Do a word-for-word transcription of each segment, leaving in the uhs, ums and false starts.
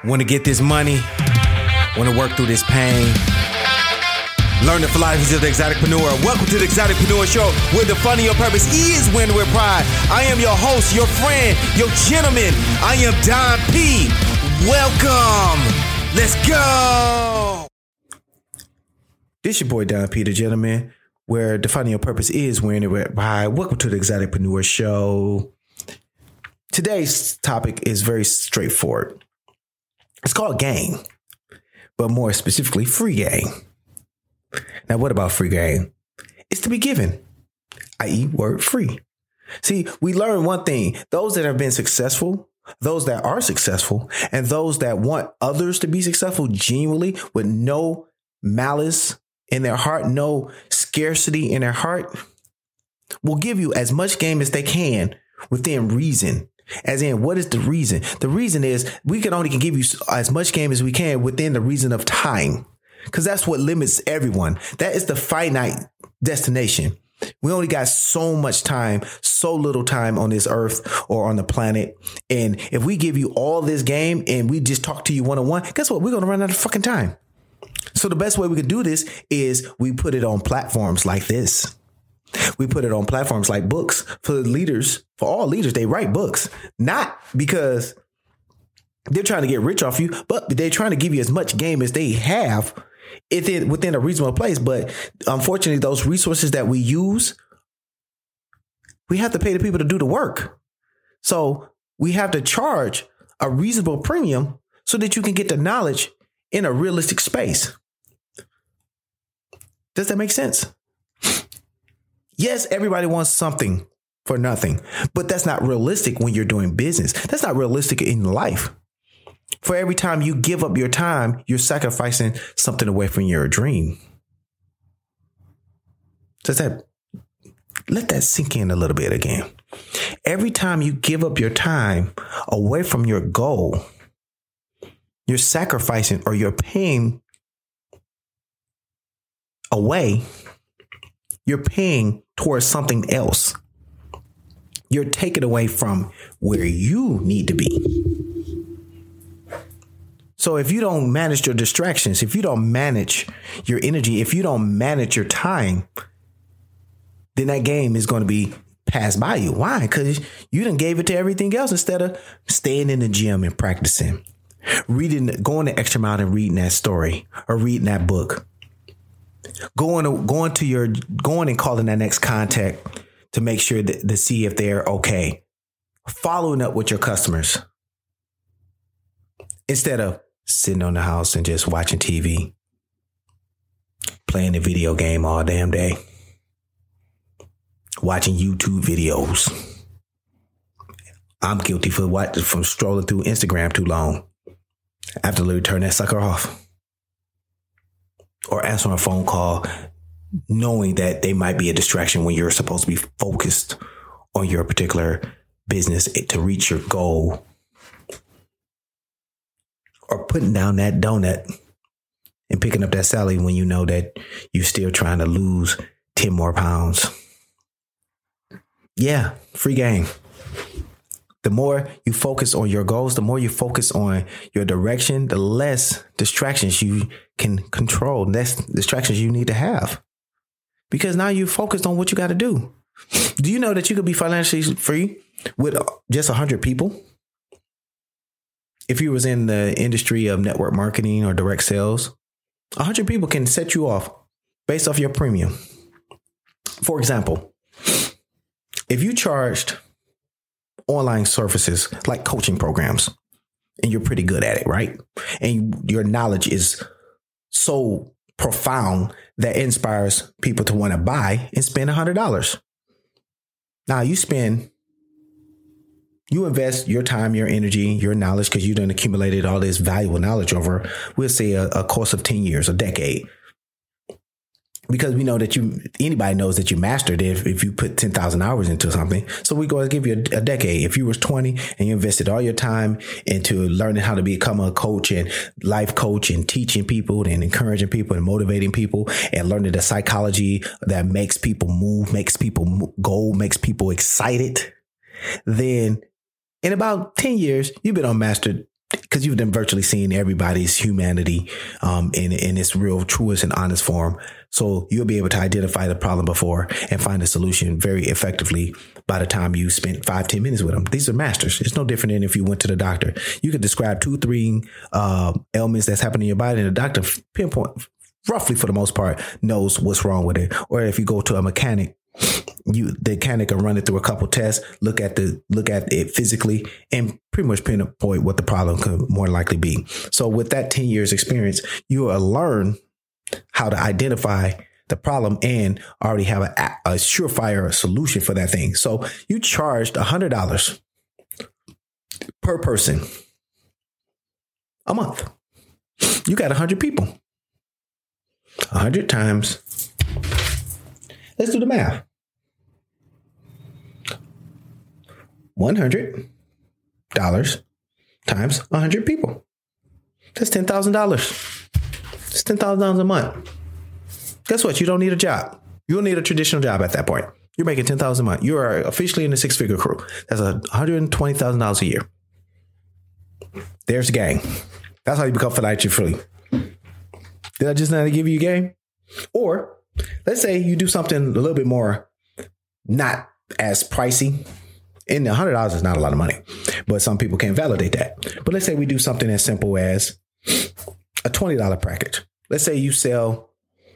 Want to get this money? Want to work through this pain? Learn the philosophies of the Exoticpreneur. Welcome to the Exoticpreneur Show, where the fun of your purpose is winning with pride. I am your host, your friend, your gentleman. I am Don P. Welcome. Let's go. This your boy Don P, the gentleman, where the fun of your purpose is winning with pride. Welcome to the Exoticpreneur Show. Today's topic is very straightforward. It's called game, but more specifically, free game. Now, what about free game? It's to be given, that is word free. See, we learn one thing. Those that have been successful, those that are successful, and those that want others to be successful genuinely with no malice in their heart, no scarcity in their heart, will give you as much game as they can within reason. As in, what is the reason? The reason is we can only can give you as much game as we can within the reason of time, because that's what limits everyone. That is the finite destination. We only got so much time, so little time on this earth or on the planet. And if we give you all this game and we just talk to you one on one, guess what? We're going to run out of fucking time. So the best way we could do this is we put it on platforms like this. We put it on platforms like books for leaders, for all leaders. They write books, not because they're trying to get rich off you, but they're trying to give you as much game as they have within, within a reasonable place. But unfortunately, those resources that we use, we have to pay the people to do the work. So we have to charge a reasonable premium so that you can get the knowledge in a realistic space. Does that make sense? Yes, everybody wants something for nothing, but that's not realistic when you're doing business. That's not realistic in life. For every time you give up your time, you're sacrificing something away from your dream. Does that, let that sink in a little bit again. Every time you give up your time away from your goal, you're sacrificing or you're paying away. You're paying towards something else. You're taken away from where you need to be. So if you don't manage your distractions, if you don't manage your energy, if you don't manage your time, then that game is going to be passed by you. Why? Because you done gave it to everything else instead of staying in the gym and practicing, reading, going the extra mile and reading that story or reading that book. Going to, going to your, going and calling that next contact to make sure that to see if they're okay. Following up with your customers instead of sitting on the house and just watching T V, playing the video game all damn day, watching YouTube videos. I'm guilty for what from strolling through Instagram too long. I have to literally turn that sucker off. Or answer a phone call knowing that they might be a distraction when you're supposed to be focused on your particular business to reach your goal. Or putting down that donut and picking up that salad when you know that you're still trying to lose ten more pounds. Yeah, free game. The more you focus on your goals, the more you focus on your direction, the less distractions you can control, less distractions you need to have. Because now you're focused on what you got to do. Do you know that you could be financially free with just one hundred people? If you was in the industry of network marketing or direct sales, one hundred people can set you off based off your premium. For example, if you charged online services like coaching programs, and you're pretty good at it, right? And your knowledge is so profound that inspires people to want to buy and spend one hundred dollars. Now you spend, you invest your time, your energy, your knowledge, because you done accumulated all this valuable knowledge over, we'll say a, a course of ten years, a decade. Because we know that you, anybody knows that you mastered it if, if you put ten thousand hours into something. So we go and give you a, a decade. If you was twenty and you invested all your time into learning how to become a coach and life coach and teaching people and encouraging people and motivating people and learning the psychology that makes people move, makes people go, makes people excited, then in about ten years, you've been on mastered because you've been virtually seeing everybody's humanity um, in, in its real, truest and honest form. So you'll be able to identify the problem before and find a solution very effectively by the time you spent five, ten minutes with them. These are masters. It's no different than if you went to the doctor. You could describe two, three uh, ailments that's happening in your body, and the doctor pinpoint, roughly for the most part, knows what's wrong with it. Or if you go to a mechanic, you the mechanic will run it through a couple tests, look at the look at it physically, and pretty much pinpoint what the problem could more likely be. So with that ten years experience, you will learn how to identify the problem and already have a, a surefire solution for that thing. So you charged one hundred dollars per person a month. You got one hundred people. one hundred times. Let's do the math. one hundred dollars times one hundred people. That's ten thousand dollars. It's ten thousand dollars a month. Guess what? You don't need a job. You don't need a traditional job at that point. You're making ten thousand dollars a month. You are officially in the six-figure crew. That's one hundred twenty thousand dollars a year. There's the game. That's how you become financially free. Did I just not give you a game? Or let's say you do something a little bit more not as pricey. And one hundred dollars is not a lot of money, but some people can't validate that. But let's say we do something as simple as a twenty dollars package. Let's say you sell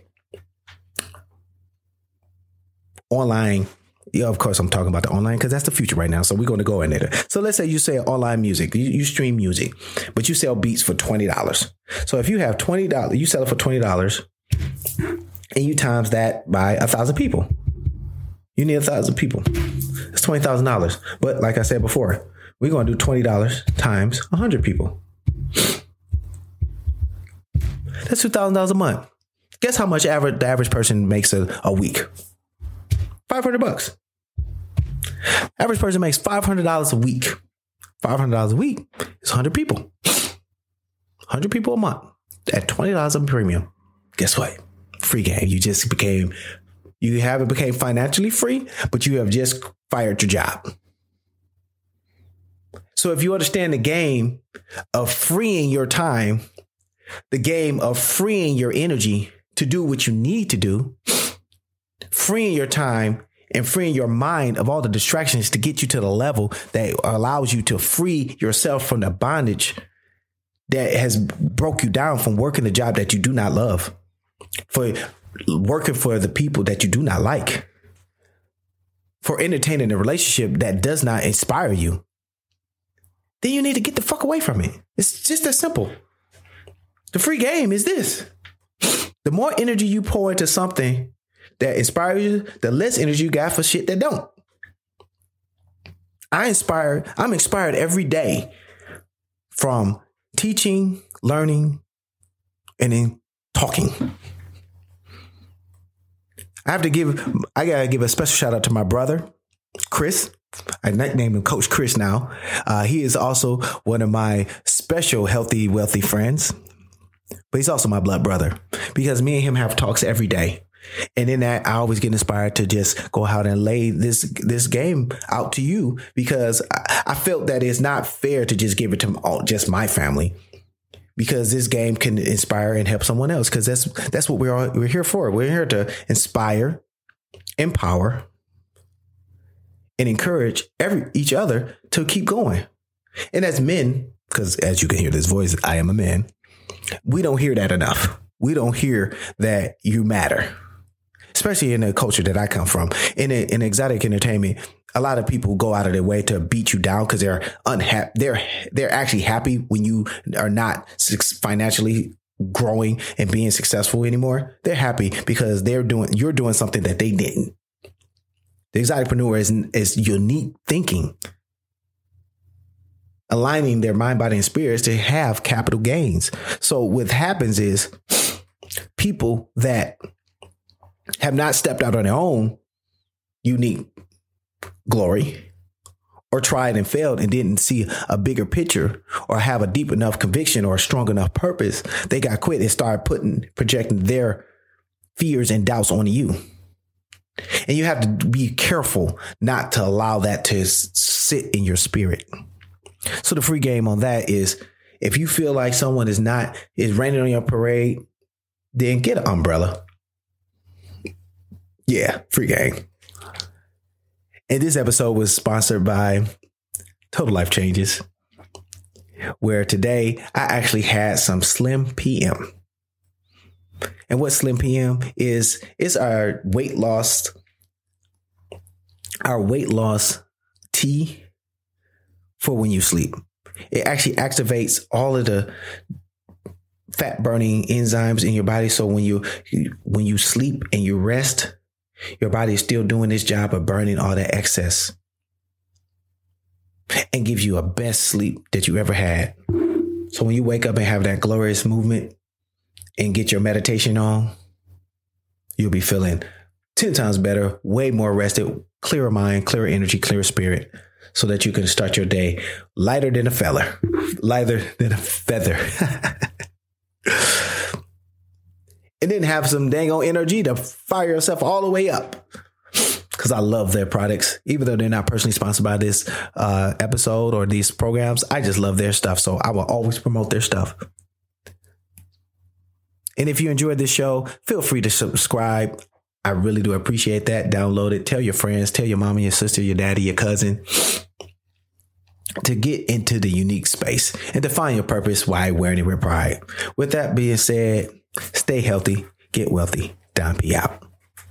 online. Yeah, of course, I'm talking about the online because that's the future right now. So we're going to go in there. So let's say you sell online music. You, you stream music, but you sell beats for twenty dollars. So if you have twenty dollars, you sell it for twenty dollars and you times that by a thousand people. You need a thousand people. It's twenty thousand dollars. But like I said before, we're going to do twenty dollars times one hundred people. That's two thousand dollars a month. Guess how much average the average person makes a, a week? five hundred bucks. Average person makes five hundred dollars a week. five hundred dollars a week is one hundred people. one hundred people a month at twenty dollars a premium. Guess what? Free game. You just became, you haven't became financially free, but you have just fired your job. So if you understand the game of freeing your time, the game of freeing your energy to do what you need to do, freeing your time and freeing your mind of all the distractions to get you to the level that allows you to free yourself from the bondage that has broke you down from working the job that you do not love, for working for the people that you do not like, for entertaining a relationship that does not inspire you, then you need to get the fuck away from it. It's just that simple. The free game is this. The more energy you pour into something that inspires you, the less energy you got for shit that don't. I inspire, I'm inspired every day from teaching, learning, and then talking. I have to give, I gotta give a special shout out to my brother, Chris. I nicknamed him Coach Chris now. Uh, he is also one of my special healthy, wealthy friends, but he's also my blood brother because me and him have talks every day. And in that, I always get inspired to just go out and lay this this game out to you because I, I felt that it's not fair to just give it to all, just my family, because this game can inspire and help someone else, because that's that's what we're all, we're here for. We're here to inspire, empower, and encourage every each other to keep going. And as men, because as you can hear this voice, I am a man. We don't hear that enough. We don't hear that you matter. Especially in the culture that I come from. In, a, in exotic entertainment, a lot of people go out of their way to beat you down because they're unhappy. They're they're actually happy when you are not financially growing and being successful anymore. They're happy because they're doing you're doing something that they didn't. The exoticpreneur is is unique thinking, aligning their mind, body, and spirits to have capital gains. So what happens is people that have not stepped out on their own unique glory, or tried and failed and didn't see a bigger picture or have a deep enough conviction or a strong enough purpose, they got quit and started putting, projecting their fears and doubts onto you. And you have to be careful not to allow that to sit in your spirit. So the free game on that is If you feel like someone is not, is raining on your parade, then get an umbrella. Yeah, free game. And this episode was sponsored by Total Life Changes, where today I actually had some Slim P M. And what Slim P M is, is our weight loss, our weight loss tea for when you sleep. It actually activates all of the fat burning enzymes in your body. So when you, when you sleep and you rest, your body is still doing its job of burning all that excess and gives you a best sleep that you ever had. So when you wake up and have that glorious movement and get your meditation on, you'll be feeling ten times better, way more rested, clearer mind, clearer energy, clearer spirit, so that you can start your day lighter than a feather, lighter than a feather. And then have some dang on energy to fire yourself all the way up. Because I love their products. Even though they're not personally sponsored by this uh, episode or these programs, I just love their stuff. So I will always promote their stuff. And if you enjoyed this show, feel free to subscribe. I really do appreciate that. Download it. Tell your friends. Tell your mama, your sister, your daddy, your cousin. To get into the unique space and to find your purpose while wearing it with pride. With that being said, stay healthy, get wealthy. Don P out.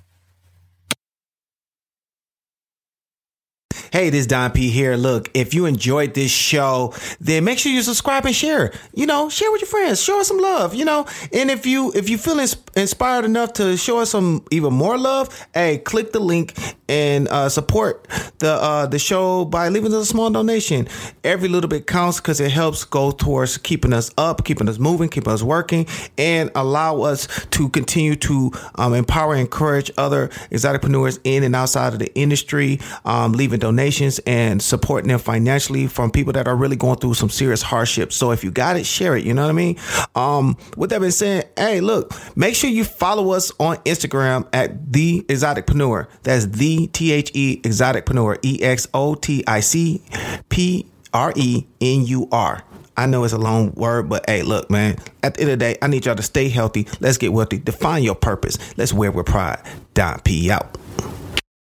Hey, this is Don P here. Look, if you enjoyed this show, then make sure you subscribe and share. You know, share with your friends. Show us some love, you know. And if you if you feel ins- inspired enough to show us some even more love, hey, click the link and uh, support the uh, the show by leaving us a small donation. Every little bit counts because it helps go towards keeping us up, keeping us moving, keeping us working, and allow us to continue to um, empower and encourage other exoticpreneurs in and outside of the industry, um, leaving donations and supporting them financially from people that are really going through some serious hardships. So if you got it, share it. You know what I mean? Um, with that being said, hey, look, make sure you follow us on Instagram at The Exoticpreneur. That's the T H E Exoticpreneur, E X O T I C P R E N U R. I know it's a long word, but hey, look, man, at the end of the day, I need y'all to stay healthy. Let's get wealthy. Define your purpose. Let's wear with pride. Don P out.